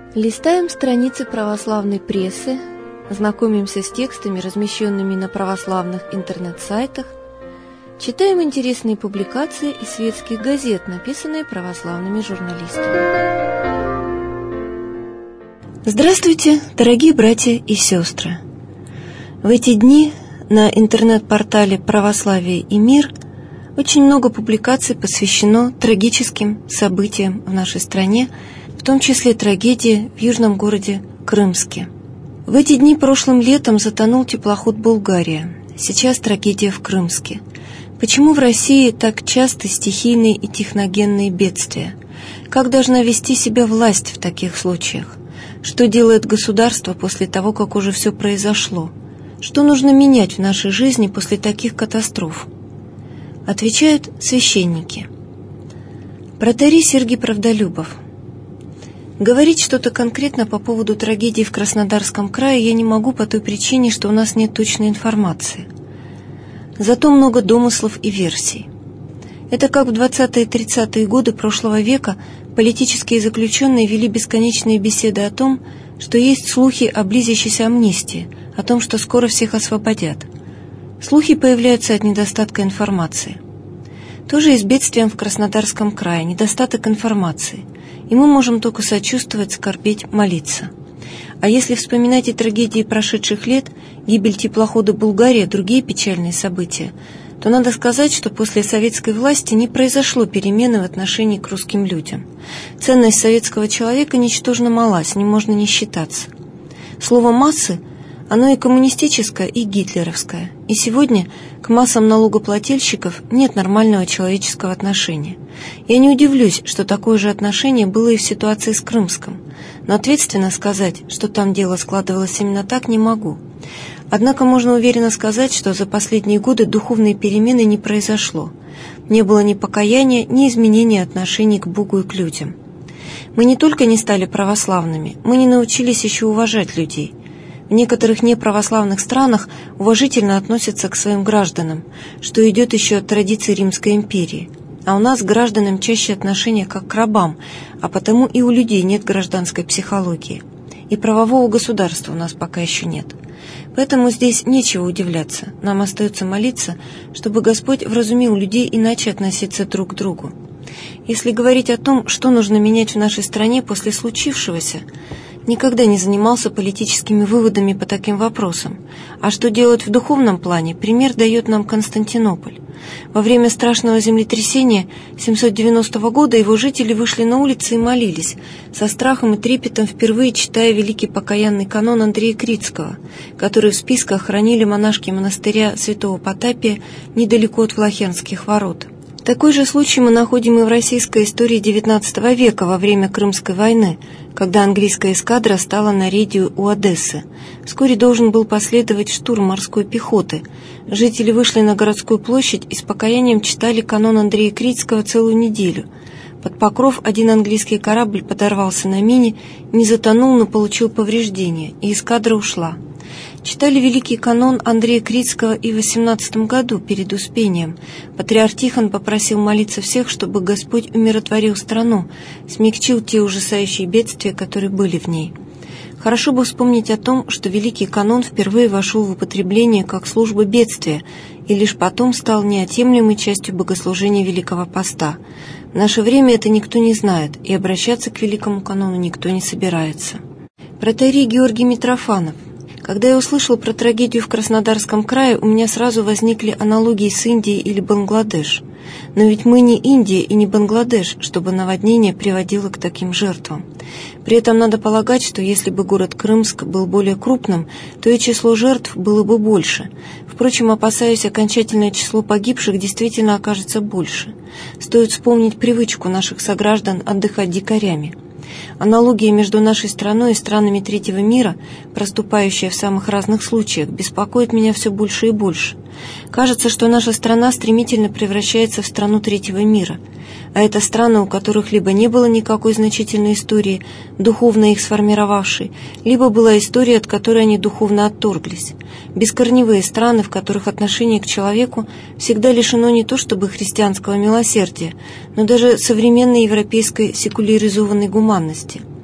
Листаем страницы православной прессы, знакомимся с текстами, размещенными на православных интернет-сайтах, читаем интересные публикации из светских газет, написанные православными журналистами. Здравствуйте, дорогие братья и сестры! В эти дни на интернет-портале «Православие и мир» очень много публикаций посвящено трагическим событиям в нашей стране, в том числе трагедии в южном городе Крымске. В эти дни прошлым летом затонул теплоход «Булгария». Сейчас трагедия в Крымске. Почему в России так часто стихийные и техногенные бедствия? Как должна вести себя власть в таких случаях? Что делает государство после того, как уже все произошло? Что нужно менять в нашей жизни после таких катастроф? Отвечают священники. Протоиерей Сергий Правдолюбов. Говорить что-то конкретно по поводу трагедии в Краснодарском крае я не могу по той причине, что у нас нет точной информации. Зато много домыслов и версий. Это как в 20-е и 30-е годы прошлого века политические заключенные вели бесконечные беседы о том, что есть слухи о близящейся амнистии, о том, что скоро всех освободят. Слухи появляются от недостатка информации. Тоже и с бедствием в Краснодарском крае, недостаток информации. И мы можем только сочувствовать, скорбеть, молиться. А если вспоминать и трагедии прошедших лет, гибель теплохода «Булгария», другие печальные события, то надо сказать, что после советской власти не произошло перемены в отношении к русским людям. Ценность советского человека ничтожно мала, с ним можно не считаться. Слово «массы» оно и коммунистическое, и гитлеровское. И сегодня к массам налогоплательщиков нет нормального человеческого отношения. Я не удивлюсь, что такое же отношение было и в ситуации с Крымском. Но ответственно сказать, что там дело складывалось именно так, не могу. Однако можно уверенно сказать, что за последние годы духовные перемены не произошло. Не было ни покаяния, ни изменения отношений к Богу и к людям. Мы не только не стали православными, мы не научились еще уважать людей. В некоторых неправославных странах уважительно относятся к своим гражданам, что идет еще от традиций Римской империи. А у нас к гражданам чаще отношение как к рабам, а потому и у людей нет гражданской психологии. И правового государства у нас пока еще нет. Поэтому здесь нечего удивляться. Нам остается молиться, чтобы Господь вразумил людей иначе относиться друг к другу. Если говорить о том, что нужно менять в нашей стране после случившегося, никогда не занимался политическими выводами по таким вопросам. А что делать в духовном плане, пример дает нам Константинополь. Во время страшного землетрясения 790 года его жители вышли на улицы и молились, со страхом и трепетом впервые читая великий покаянный канон Андрея Критского, который в списках хранили монашки монастыря святого Потапия недалеко от Влахенских ворот. Такой же случай мы находим и в российской истории XIX века во время Крымской войны, когда английская эскадра стала на рейде у Одессы. Вскоре должен был последовать штурм морской пехоты. Жители вышли на городскую площадь и с покаянием читали канон Андрея Критского целую неделю. Под покров один английский корабль подорвался на мине, не затонул, но получил повреждения, и эскадра ушла. Читали великий канон Андрея Критского и в 18 году, перед Успением. Патриарх Тихон попросил молиться всех, чтобы Господь умиротворил страну, смягчил те ужасающие бедствия, которые были в ней. Хорошо бы вспомнить о том, что великий канон впервые вошел в употребление как служба бедствия и лишь потом стал неотъемлемой частью богослужения Великого Поста. В наше время это никто не знает, и обращаться к великому канону никто не собирается. Протоиерей Георгий Митрофанов. Когда я услышал про трагедию в Краснодарском крае, у меня сразу возникли аналогии с Индией или Бангладеш. Но ведь мы не Индия и не Бангладеш, чтобы наводнение приводило к таким жертвам. При этом надо полагать, что если бы город Крымск был более крупным, то и число жертв было бы больше. Впрочем, опасаюсь, окончательное число погибших действительно окажется больше. Стоит вспомнить привычку наших сограждан отдыхать дикарями. Аналогия между нашей страной и странами третьего мира, проступающая в самых разных случаях, беспокоит меня все больше и больше. Кажется, что наша страна стремительно превращается в страну третьего мира. А это страны, у которых либо не было никакой значительной истории, духовно их сформировавшей, либо была история, от которой они духовно отторглись. Бескорневые страны, в которых отношение к человеку всегда лишено не то чтобы христианского милосердия, но даже современной европейской секуляризованной гуманности.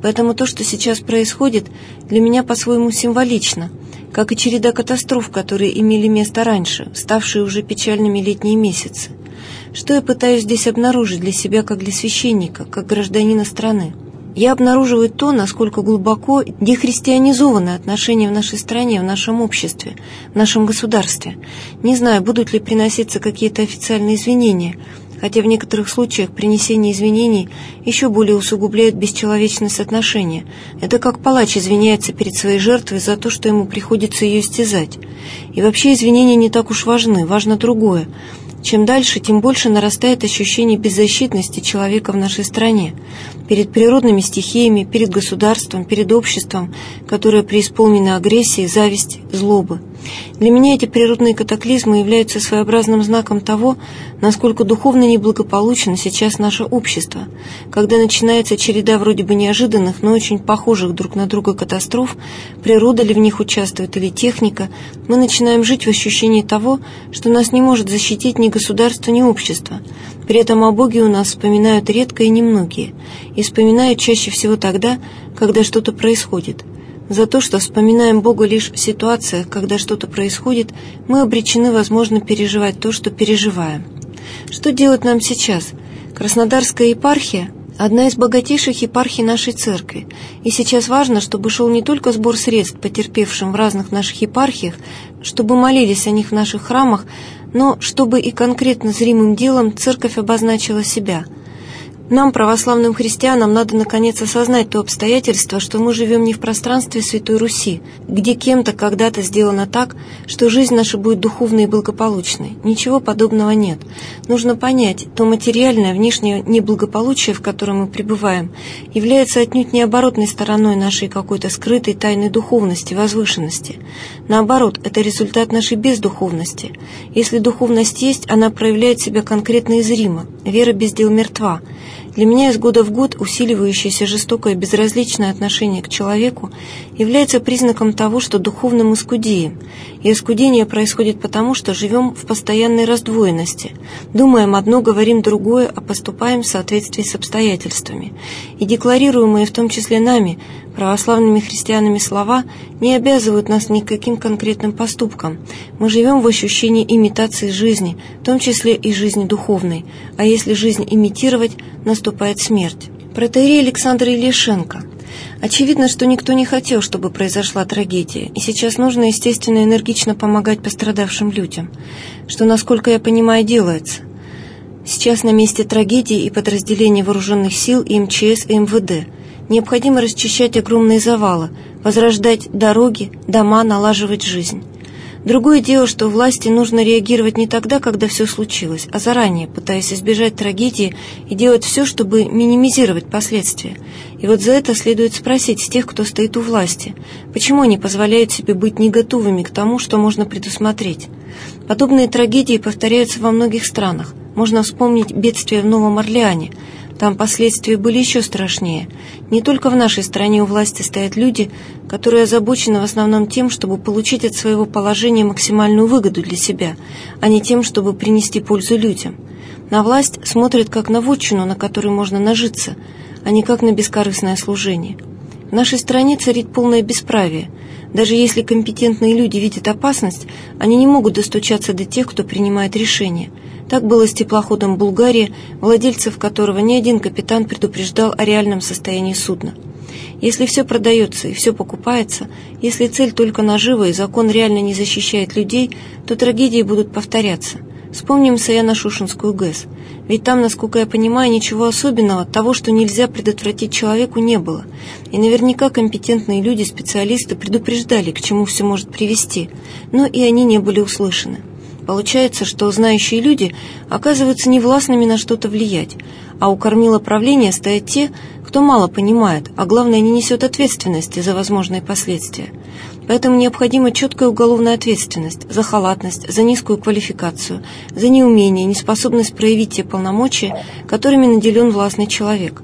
Поэтому то, что сейчас происходит, для меня по-своему символично, как и череда катастроф, которые имели место раньше, ставшие уже печальными летние месяцы. Что я пытаюсь здесь обнаружить для себя, как для священника, как гражданина страны? Я обнаруживаю то, насколько глубоко дехристианизованы отношения в нашей стране, в нашем обществе, в нашем государстве. Не знаю, будут ли приноситься какие-то официальные извинения, хотя в некоторых случаях принесение извинений еще более усугубляет бесчеловечность отношения. Это как палач извиняется перед своей жертвой за то, что ему приходится ее истязать. И вообще извинения не так уж важны, важно другое. Чем дальше, тем больше нарастает ощущение беззащитности человека в нашей стране, перед природными стихиями, перед государством, перед обществом, которое преисполнено агрессии, зависти, злобы. Для меня эти природные катаклизмы являются своеобразным знаком того, насколько духовно неблагополучно сейчас наше общество. Когда начинается череда вроде бы неожиданных, но очень похожих друг на друга катастроф, природа ли в них участвует или техника, мы начинаем жить в ощущении того, что нас не может защитить ни государство, ни общество. При этом о Боге у нас вспоминают редко и немногие, и вспоминают чаще всего тогда, когда что-то происходит. За то, что вспоминаем Бога лишь в ситуациях, когда что-то происходит, мы обречены, возможно, переживать то, что переживаем. Что делать нам сейчас? Краснодарская епархия – одна из богатейших епархий нашей церкви, и сейчас важно, чтобы шел не только сбор средств потерпевшим в разных наших епархиях, чтобы молились о них в наших храмах, но чтобы и конкретно зримым делом церковь обозначила себя. Нам, православным христианам, надо наконец осознать то обстоятельство, что мы живем не в пространстве Святой Руси, где кем-то когда-то сделано так, что жизнь наша будет духовной и благополучной. Ничего подобного нет. Нужно понять, то материальное, внешнее неблагополучие, в котором мы пребываем, является отнюдь не оборотной стороной нашей какой-то скрытой тайной духовности, возвышенности. Наоборот, это результат нашей бездуховности. Если духовность есть, она проявляет себя конкретно и зримо. Вера без дел мертва. Для меня из года в год усиливающееся жестокое безразличное отношение к человеку является признаком того, что духовно мы скудеем. И оскудение происходит потому, что живем в постоянной раздвоенности. Думаем одно, говорим другое, а поступаем в соответствии с обстоятельствами. И декларируемые в том числе нами, православными христианами, слова не обязывают нас ни к каким конкретным поступкам. Мы живем в ощущении имитации жизни, в том числе и жизни духовной. А если жизнь имитировать, наступает смерть. Протоиерей Александр Ильяшенко. Очевидно, что никто не хотел, чтобы произошла трагедия, и сейчас нужно, естественно, энергично помогать пострадавшим людям, что, насколько я понимаю, делается. Сейчас на месте трагедии и подразделения вооруженных сил и МЧС, и МВД. Необходимо расчищать огромные завалы, возрождать дороги, дома, налаживать жизнь. Другое дело, что власти нужно реагировать не тогда, когда все случилось, а заранее, пытаясь избежать трагедии и делать все, чтобы минимизировать последствия. И вот за это следует спросить с тех, кто стоит у власти, почему они позволяют себе быть не готовыми к тому, что можно предусмотреть. Подобные трагедии повторяются во многих странах. Можно вспомнить бедствие в Новом Орлеане. Там последствия были еще страшнее. Не только в нашей стране у власти стоят люди, которые озабочены в основном тем, чтобы получить от своего положения максимальную выгоду для себя, а не тем, чтобы принести пользу людям. На власть смотрят как на вотчину, на которой можно нажиться, а не как на бескорыстное служение. В нашей стране царит полное бесправие. Даже если компетентные люди видят опасность, они не могут достучаться до тех, кто принимает решения. Так было с теплоходом «Булгария», владельцев которого ни один капитан предупреждал о реальном состоянии судна. Если все продается и все покупается, если цель только нажива и закон реально не защищает людей, то трагедии будут повторяться. Вспомним Саяно-Шушенскую ГЭС. Ведь там, насколько я понимаю, ничего особенного, того, что нельзя предотвратить человеку, не было. И наверняка компетентные люди, специалисты предупреждали, к чему все может привести, но и они не были услышаны. Получается, что знающие люди оказываются невластными на что-то влиять, а у кормила правления стоят те, кто мало понимает, а главное, не несет ответственности за возможные последствия. Поэтому необходима четкая уголовная ответственность за халатность, за низкую квалификацию, за неумение, неспособность проявить те полномочия, которыми наделен властный человек.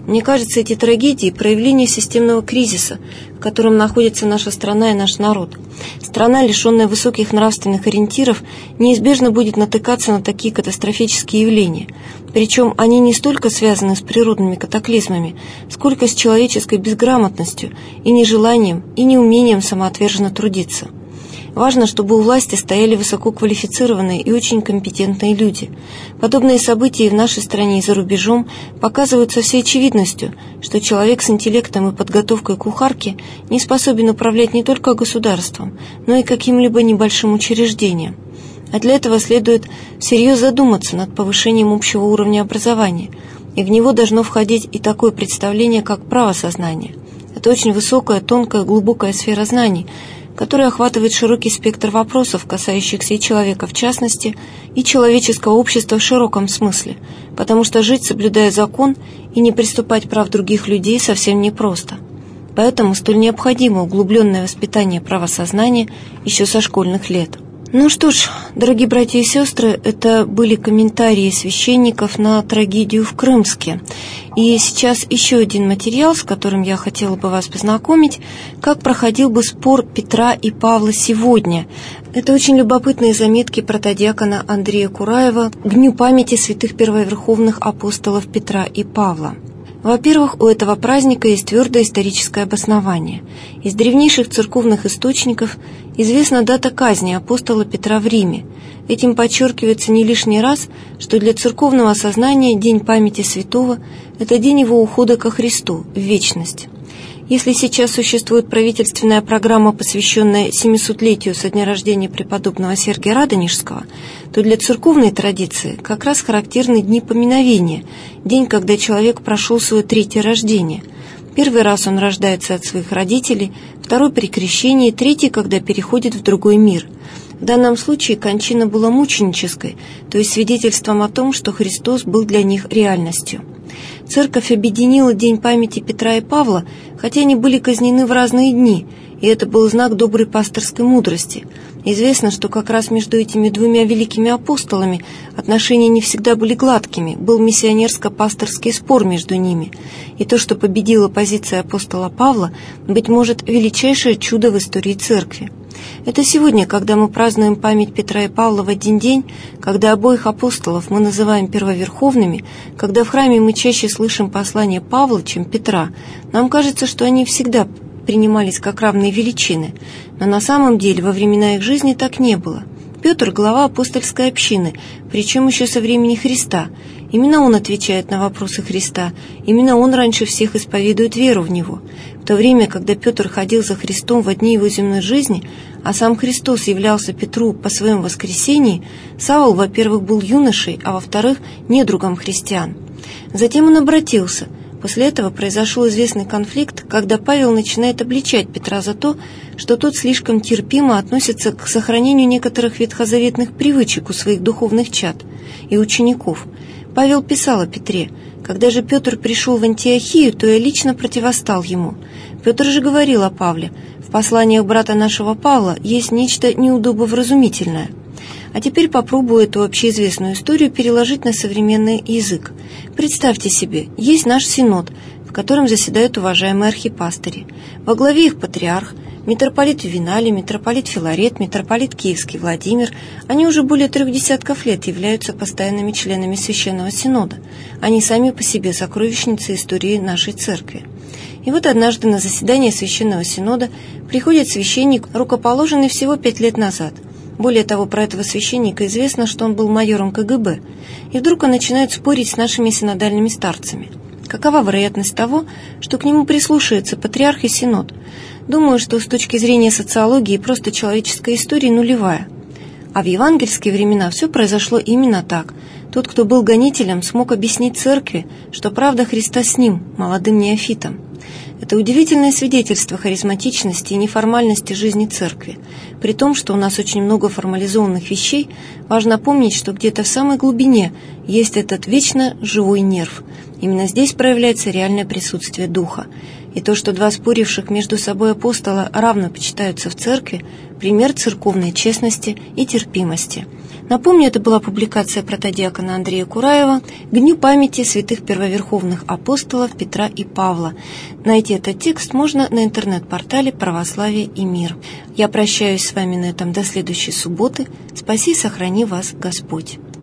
Мне кажется, эти трагедии – проявление системного кризиса, в котором находится наша страна и наш народ. Страна, лишенная высоких нравственных ориентиров, неизбежно будет натыкаться на такие катастрофические явления. Причем они не столько связаны с природными катаклизмами, сколько с человеческой безграмотностью и нежеланием, и неумением самоотверженно трудиться. Важно, чтобы у власти стояли высококвалифицированные и очень компетентные люди. Подобные события и в нашей стране, и за рубежом показывают со всей очевидностью, что человек с интеллектом и подготовкой кухарки не способен управлять не только государством, но и каким-либо небольшим учреждением. А для этого следует всерьез задуматься над повышением общего уровня образования, и в него должно входить и такое представление, как правосознание. Это очень высокая, тонкая, глубокая сфера знаний, который охватывает широкий спектр вопросов, касающихся и человека в частности, и человеческого общества в широком смысле, потому что жить, соблюдая закон, и не приступать прав других людей совсем непросто. Поэтому столь необходимо углубленное воспитание правосознания еще со школьных лет. Ну что ж, дорогие братья и сестры, это были комментарии священников на трагедию в Крымске. И сейчас еще один материал, с которым я хотела бы вас познакомить, как проходил бы спор Петра и Павла сегодня. Это очень любопытные заметки протодиакона Андрея Кураева к Дню памяти святых первоверховных апостолов Петра и Павла. Во-первых, у этого праздника есть твердое историческое обоснование. Из древнейших церковных источников известна дата казни апостола Петра в Риме. Этим подчеркивается не лишний раз, что для церковного сознания День памяти святого – это день его ухода ко Христу, в вечность. Если сейчас существует правительственная программа, посвященная 700-летию со дня рождения преподобного Сергия Радонежского, то для церковной традиции как раз характерны дни поминовения, день, когда человек прошел свое третье рождение. Первый раз он рождается от своих родителей, второй при крещении, третий, когда переходит в другой мир. В данном случае кончина была мученической, то есть свидетельством о том, что Христос был для них реальностью. Церковь объединила День памяти Петра и Павла, хотя они были казнены в разные дни, и это был знак доброй пасторской мудрости. Известно, что как раз между этими двумя великими апостолами отношения не всегда были гладкими, был миссионерско-пасторский спор между ними. И то, что победила позиция апостола Павла, быть может, величайшее чудо в истории церкви. Это сегодня, когда мы празднуем память Петра и Павла в один день, когда обоих апостолов мы называем первоверховными, когда в храме мы чаще слышим послание Павла, чем Петра, нам кажется, что они всегда принимались как равные величины, но на самом деле во времена их жизни так не было. Петр – глава апостольской общины, причем еще со времени Христа. Именно он отвечает на вопросы Христа, именно он раньше всех исповедует веру в Него. В то время, когда Петр ходил за Христом во дни его земной жизни, а сам Христос являлся Петру по своем воскресении, Савл, во-первых, был юношей, а во-вторых, недругом христиан. Затем он обратился. После этого произошел известный конфликт, когда Павел начинает обличать Петра за то, что тот слишком терпимо относится к сохранению некоторых ветхозаветных привычек у своих духовных чад и учеников. Павел писал о Петре: «Когда же Петр пришел в Антиохию, то я лично противостал ему». Петр же говорил о Павле: «В посланиях брата нашего Павла есть нечто неудобовразумительное». А теперь попробую эту общеизвестную историю переложить на современный язык. Представьте себе, есть наш синод, в котором заседают уважаемые архипастыри. Во главе их патриарх, митрополит Ювеналий, митрополит Филарет, митрополит Киевский Владимир. Они уже более 3 десятков лет являются постоянными членами Священного Синода. Они сами по себе сокровищницы истории нашей церкви. И вот однажды на заседание Священного Синода приходит священник, рукоположенный всего 5 лет назад. Более того, про этого священника известно, что он был майором КГБ. И вдруг он начинает спорить с нашими синодальными старцами. Какова вероятность того, что к нему прислушается патриарх и синод? Думаю, что с точки зрения социологии и просто человеческой истории нулевая. А в евангельские времена все произошло именно так. Тот, кто был гонителем, смог объяснить церкви, что правда Христа с ним, молодым неофитом. Это удивительное свидетельство харизматичности и неформальности жизни церкви. При том, что у нас очень много формализованных вещей, важно помнить, что где-то в самой глубине есть этот вечно живой нерв. Именно здесь проявляется реальное присутствие Духа. и то, что два споривших между собой апостола равно почитаются в церкви, пример церковной честности и терпимости. Напомню, это была публикация протодиакона Андрея Кураева к Дню памяти святых первоверховных апостолов Петра и Павла. Найти этот текст можно на интернет-портале «Православие и мир». Я прощаюсь с вами на этом до следующей субботы. Спаси и сохрани вас Господь.